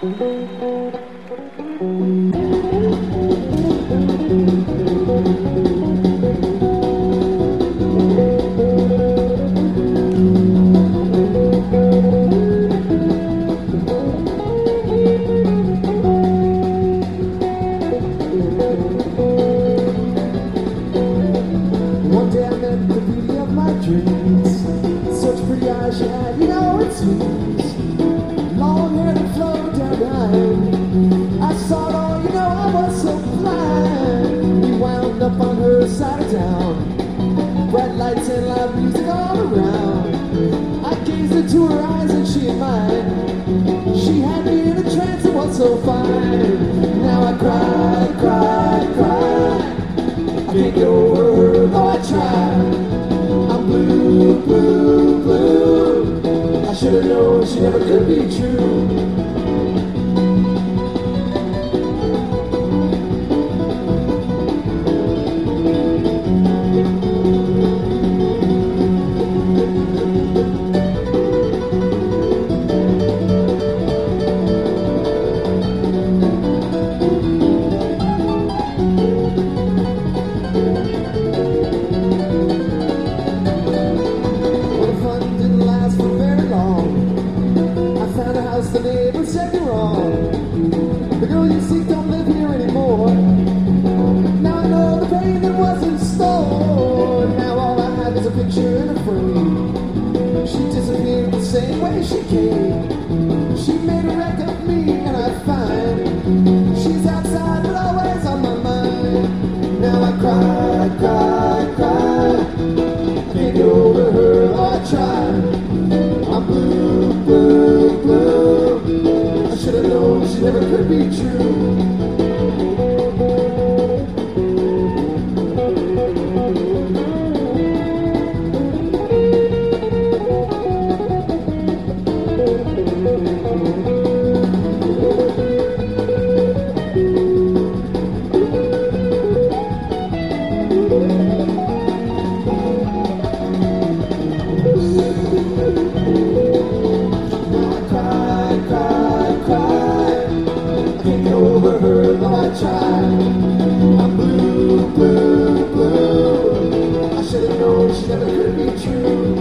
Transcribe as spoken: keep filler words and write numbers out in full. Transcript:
One day I met the beauty of my dreams. Such pretty eyes she had, you know it seems. Long hair that flowed down behind. I saw it all, you know I was so blind. We wound up on her side of town. Bright lights and loud music all around. I gazed into her eyes and she in mine. She had me in a trance, it was so fine. Now I cry, cry, cry. I can't get over her, though I try. I'm blue, blue, blue. I should've known she never could be true. The neighbor said you're wrong. The girl you seek don't live here anymore. Now I know the pain that was in store. Now all I have is a picture in a frame. She disappeared the same way she came. She made a wreck of me and I find she's outside but always on my mind. Now I cry, cry, cry. I can't get over her, though I try. I'm blue, blue, blue. I should've known she never could be true. I'm blue, blue, blue. I should've known she never could be true.